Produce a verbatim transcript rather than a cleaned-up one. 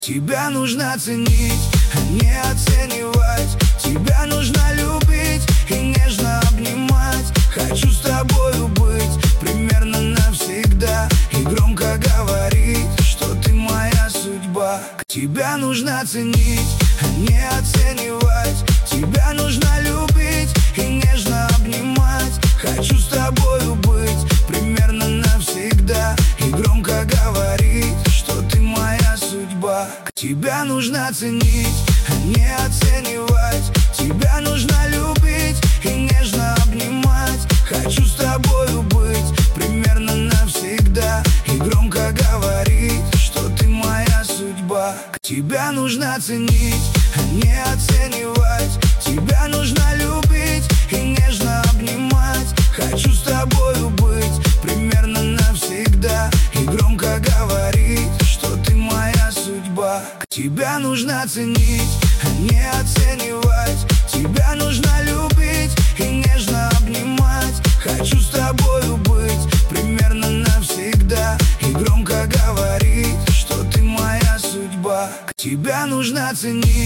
Тебя нужно ценить, а не оценивать. Тебя нужно любить и нежно обнимать. Хочу с тобою быть примерно навсегда и громко говорить, что ты моя судьба. Тебя нужно ценить, а не оценивать. Тебя нужно любить и нежно обнимать. Хочу с тобою быть примерно навсегда и громко говорить, что ты моя судьба. Тебя нужно ценить, а не оценивать. Тебя нужно любить и нежно обнимать. Хочу с тобою быть примерно навсегда и громко говорить, что ты моя судьба. Тебя нужно ценить, а не оценивать. Тебя нужно любить и нежно обнимать. Хочу с тобою быть примерно навсегда и громко говорить, что ты моя судьба. Тебя нужно ценить, а не оценивать. Тебя нужно любить и нежно обнимать. Хочу с тобою быть примерно навсегда и громко говорить, что ты моя судьба. Тебя нужно ценить,